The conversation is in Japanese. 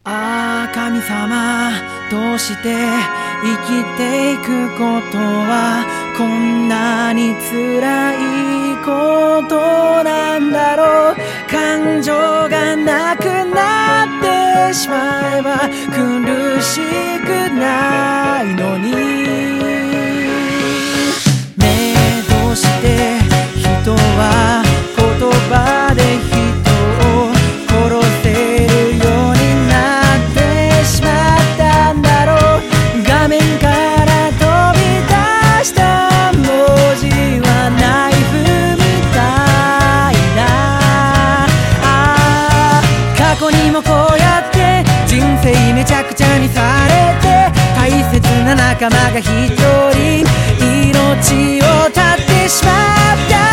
ああ神様、どうして生きていくことはこんなに辛いことなんだろう。感情がなくなってしまえば苦しくないのに。ねえどうして人は言葉で人を殺せるようになってしまったんだろう。画面から飛び出した文字はナイフみたいだ。過去にもこうやって人生めちゃくちゃにされて、大切な仲間が一人命を絶ってしまった。